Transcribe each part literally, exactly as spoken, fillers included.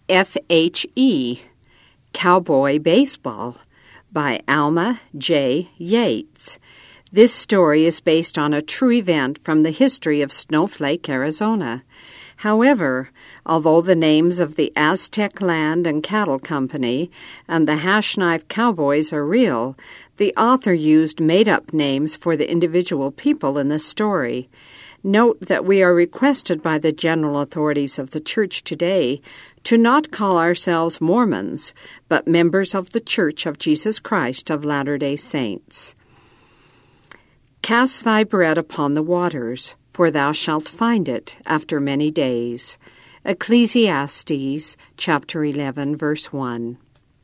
F H E, Cowboy Baseball, by Alma J. Yates. This story is based on a true event from the history of Snowflake, Arizona. However, although the names of the Aztec Land and Cattle Company and the Hash Knife Cowboys are real, the author used made-up names for the individual people in the story. Note that we are requested by the general authorities of the Church today to not call ourselves Mormons, but members of the Church of Jesus Christ of Latter-day Saints. Cast thy bread upon the waters, for thou shalt find it after many days. Ecclesiastes chapter eleven, verse one.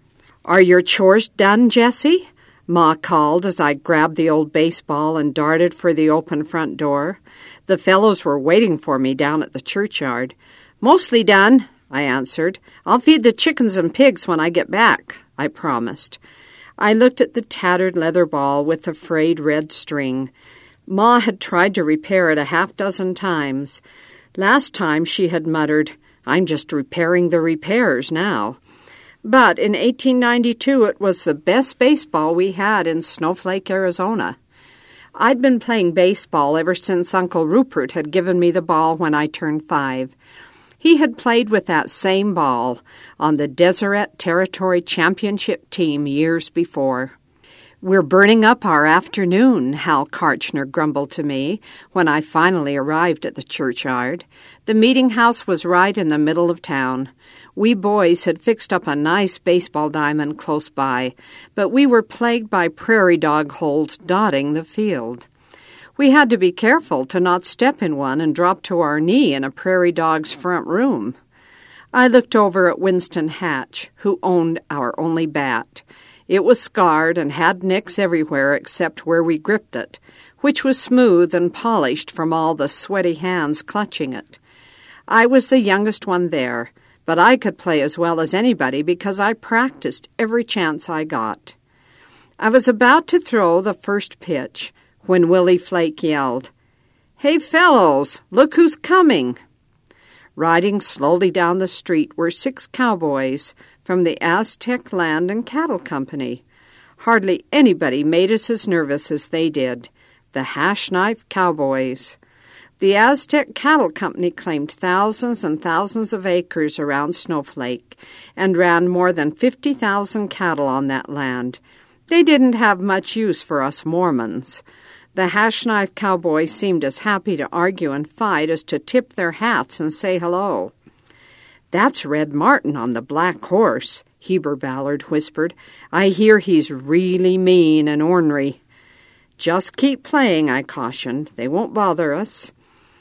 Are your chores done, Jessie? Ma called as I grabbed the old baseball and darted for the open front door. The fellows were waiting for me down at the churchyard. Mostly done, I answered. I'll feed the chickens and pigs when I get back, I promised. I looked at the tattered leather ball with the frayed red string. Ma had tried to repair it a half dozen times. Last time she had muttered, I'm just repairing the repairs now. But in eighteen ninety-two it was the best baseball we had in Snowflake, Arizona. I'd been playing baseball ever since Uncle Rupert had given me the ball when I turned five. He had played with that same ball on the Deseret Territory Championship team years before. We're burning up our afternoon, Hal Karchner grumbled to me when I finally arrived at the churchyard. The meeting house was right in the middle of town. We boys had fixed up a nice baseball diamond close by, but we were plagued by prairie dog holes dotting the field. We had to be careful to not step in one and drop to our knee in a prairie dog's front room. I looked over at Winston Hatch, who owned our only bat. It was scarred and had nicks everywhere except where we gripped it, which was smooth and polished from all the sweaty hands clutching it. I was the youngest one there, but I could play as well as anybody because I practiced every chance I got. I was about to throw the first pitch when Willie Flake yelled, Hey, fellows, look who's coming! Riding slowly down the street were six cowboys from the Aztec Land and Cattle Company. Hardly anybody made us as nervous as they did, the Hash Knife Cowboys. The Aztec Cattle Company claimed thousands and thousands of acres around Snowflake and ran more than fifty thousand cattle on that land. They didn't have much use for us Mormons. The Hash Knife Cowboys seemed as happy to argue and fight as to tip their hats and say hello. That's Red Martin on the black horse, Heber Ballard whispered. I hear he's really mean and ornery. Just keep playing, I cautioned. They won't bother us.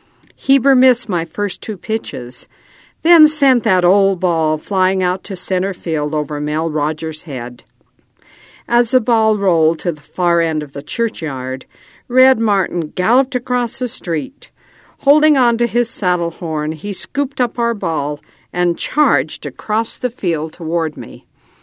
Heber missed my first two pitches, then sent that old ball flying out to center field over Mel Rogers' head. As the ball rolled to the far end of the churchyard, Red Martin galloped across the street. Holding on to his saddle horn, he scooped up our ball and charged across the field toward me.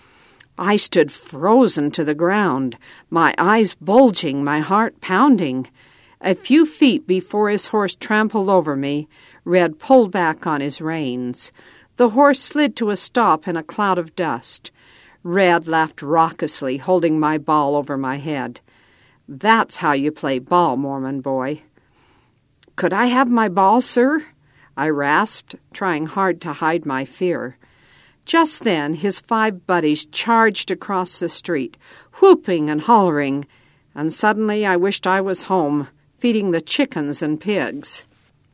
I stood frozen to the ground, my eyes bulging, my heart pounding. A few feet before his horse trampled over me, Red pulled back on his reins. The horse slid to a stop in a cloud of dust. Red laughed raucously, holding my ball over my head. That's how you play ball, Mormon boy. Could I have my ball, sir? I rasped, trying hard to hide my fear. Just then, his five buddies charged across the street, whooping and hollering, and suddenly I wished I was home, feeding the chickens and pigs.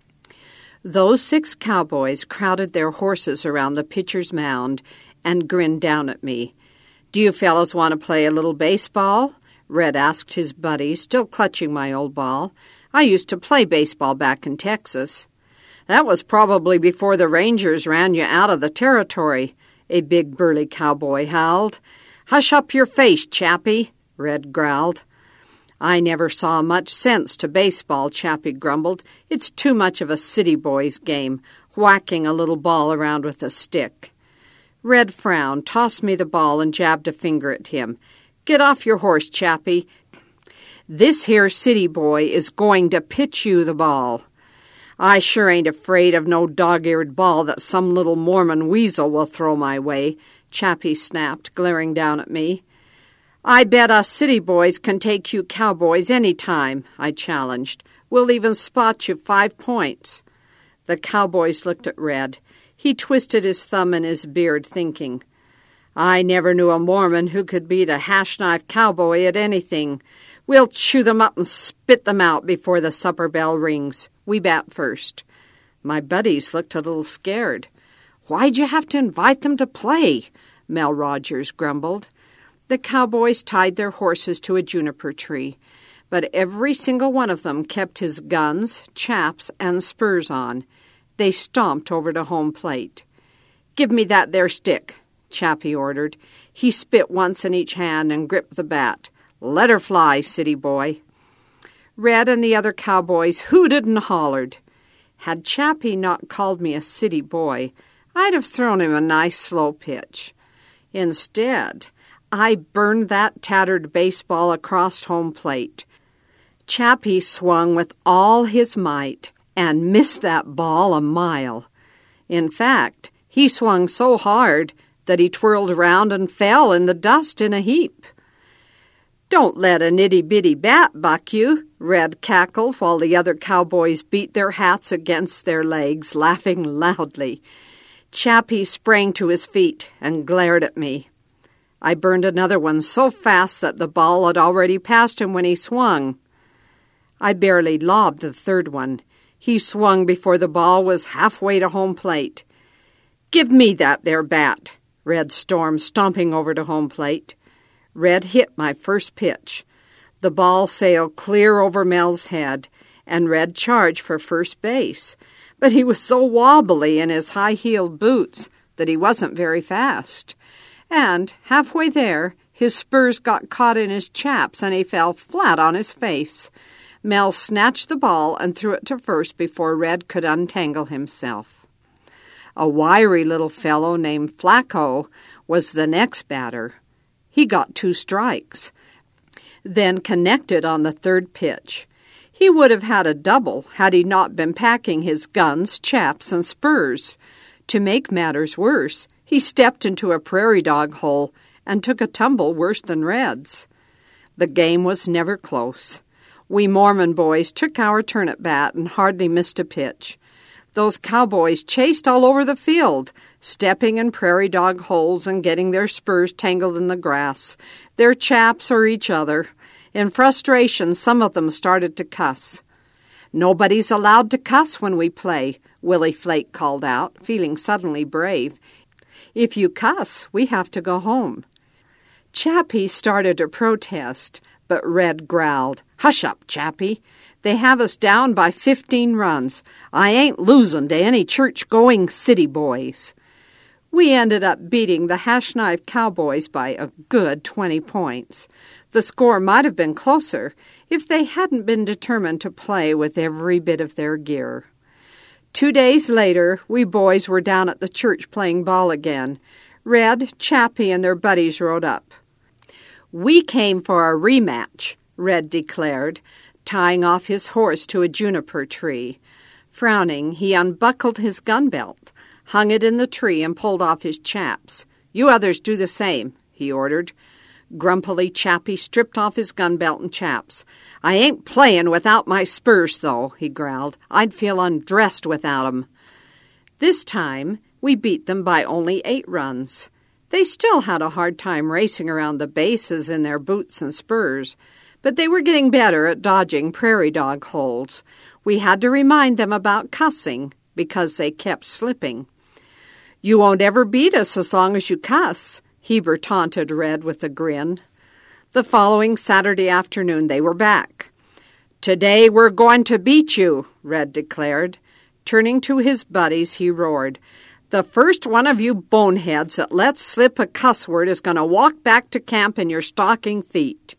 Those six cowboys crowded their horses around the pitcher's mound and grinned down at me. Do you fellows want to play a little baseball? Red asked his buddy, still clutching my old ball. I used to play baseball back in Texas. That was probably before the Rangers ran you out of the territory, a big burly cowboy howled. Hush up your face, Chappie, Red growled. I never saw much sense to baseball, Chappie grumbled. It's too much of a city boy's game, whacking a little ball around with a stick. Red frowned, tossed me the ball, and jabbed a finger at him. Get off your horse, Chappie. This here city boy is going to pitch you the ball. I sure ain't afraid of no dog-eared ball that some little Mormon weasel will throw my way, Chappie snapped, glaring down at me. I bet us city boys can take you cowboys any time, I challenged. We'll even spot you five points. The cowboys looked at Red. He twisted his thumb in his beard, thinking. I never knew a Mormon who could beat a hash-knife cowboy at anything. We'll chew them up and spit them out before the supper bell rings. We bat first. My buddies looked a little scared. Why'd you have to invite them to play? Mel Rogers grumbled. The cowboys tied their horses to a juniper tree, but every single one of them kept his guns, chaps, and spurs on. They stomped over to home plate. Give me that there stick, Chappie ordered. He spit once in each hand and gripped the bat. Let her fly, city boy. Red and the other cowboys hooted and hollered. Had Chappie not called me a city boy, I'd have thrown him a nice slow pitch. Instead, I burned that tattered baseball across home plate. Chappie swung with all his might and missed that ball a mile. In fact, he swung so hard that he twirled around and fell in the dust in a heap. Don't let a nitty-bitty bat buck you, Red cackled while the other cowboys beat their hats against their legs, laughing loudly. Chappie sprang to his feet and glared at me. I burned another one so fast that the ball had already passed him when he swung. I barely lobbed the third one. He swung before the ball was halfway to home plate. Give me that there bat, Red stormed, stomping over to home plate. Red hit my first pitch. The ball sailed clear over Mel's head, and Red charged for first base. But he was so wobbly in his high-heeled boots that he wasn't very fast. And, halfway there, his spurs got caught in his chaps and he fell flat on his face. Mel snatched the ball and threw it to first before Red could untangle himself. A wiry little fellow named Flacco was the next batter. He got two strikes, then connected on the third pitch. He would have had a double had he not been packing his guns, chaps, and spurs. To make matters worse, he stepped into a prairie dog hole and took a tumble worse than Red's. The game was never close. We Mormon boys took our turn at bat and hardly missed a pitch. Those cowboys chased all over the field, stepping in prairie dog holes and getting their spurs tangled in the grass, their chaps or each other. In frustration, some of them started to cuss. Nobody's allowed to cuss when we play, Willie Flake called out, feeling suddenly brave. If you cuss, we have to go home. Chappie started to protest, but Red growled, Hush up, Chappie. They have us down by fifteen runs. I ain't losing to any church-going city boys. We ended up beating the Hash-Knife Cowboys by a good twenty points. The score might have been closer if they hadn't been determined to play with every bit of their gear. Two days later, we boys were down at the church playing ball again. Red, Chappie, and their buddies rode up. We came for a rematch, Red declared, tying off his horse to a juniper tree. Frowning, he unbuckled his gun belt, hung it in the tree, and pulled off his chaps. You others do the same, he ordered. Grumpily, Chappie stripped off his gun belt and chaps. I ain't playing without my spurs, though, he growled. I'd feel undressed without 'em. This time, we beat them by only eight runs. They still had a hard time racing around the bases in their boots and spurs, but they were getting better at dodging prairie dog holes. We had to remind them about cussing because they kept slipping. You won't ever beat us as long as you cuss, Heber taunted Red with a grin. The following Saturday afternoon they were back. Today we're going to beat you, Red declared. Turning to his buddies, he roared, The first one of you boneheads that lets slip a cuss word is going to walk back to camp in your stocking feet.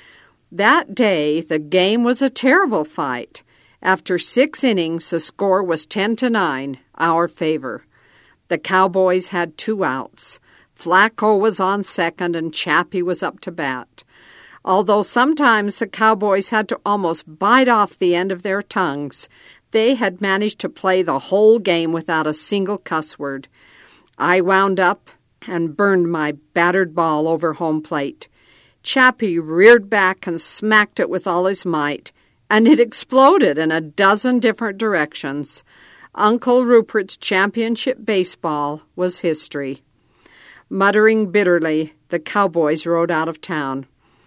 That day, the game was a terrible fight. After six innings, the score was ten to nine, our favor. The Cowboys had two outs. Flacco was on second and Chappie was up to bat. Although sometimes the Cowboys had to almost bite off the end of their tongues, they had managed to play the whole game without a single cuss word. I wound up and burned my battered ball over home plate. Chappie reared back and smacked it with all his might, and it exploded in a dozen different directions. Uncle Rupert's championship baseball was history. Muttering bitterly, the Cowboys rode out of town.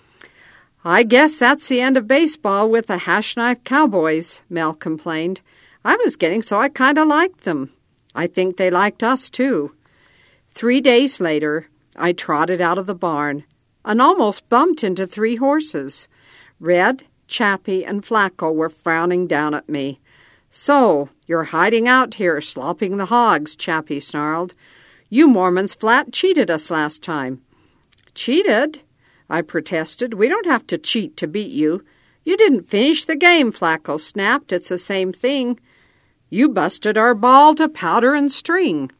"I guess that's the end of baseball with the Hash-Knife Cowboys," Mel complained. "I was getting so I kind of liked them. I think they liked us, too." Three days later, I trotted out of the barn and almost bumped into three horses. Red, Chappie, and Flacco were frowning down at me. "So, you're hiding out here, slopping the hogs," Chappie snarled. "You Mormons flat cheated us last time." "Cheated?" I protested. "We don't have to cheat to beat you." "You didn't finish the game," Flacco snapped. "It's the same thing." "You busted our ball to powder and string."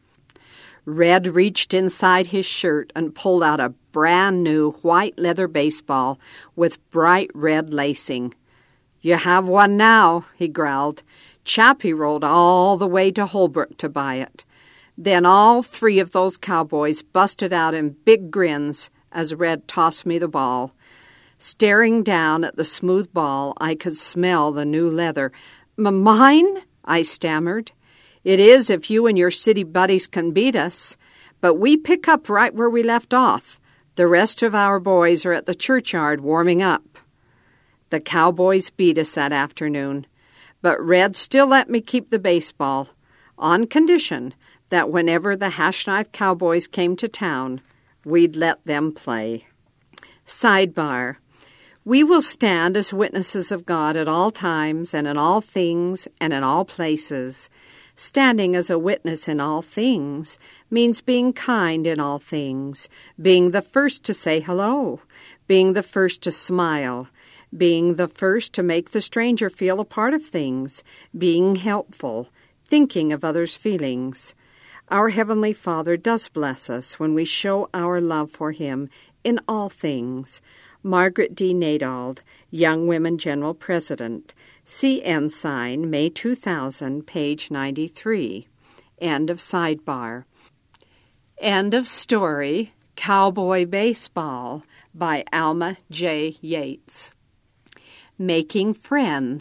Red reached inside his shirt and pulled out a brand-new white leather baseball with bright red lacing. "You have one now," he growled. Chappie rolled all the way to Holbrook to buy it. Then all three of those cowboys busted out in big grins as Red tossed me the ball. Staring down at the smooth ball, I could smell the new leather. "M- mine?" I stammered. "It is if you and your city buddies can beat us. But we pick up right where we left off. The rest of our boys are at the churchyard warming up." The Cowboys beat us that afternoon, but Red still let me keep the baseball, on condition that whenever the Hash-Knife Cowboys came to town, we'd let them play. Sidebar. We will stand as witnesses of God at all times and in all things and in all places. Standing as a witness in all things means being kind in all things, being the first to say hello, being the first to smile, being the first to make the stranger feel a part of things, being helpful, thinking of others' feelings. Our Heavenly Father does bless us when we show our love for Him in all things. Margaret D. Nadald, Young Women General President. See Ensign, May two thousand, page ninety-three. End of sidebar. End of story, Cowboy Baseball, by Alma J. Yates. Making Friends.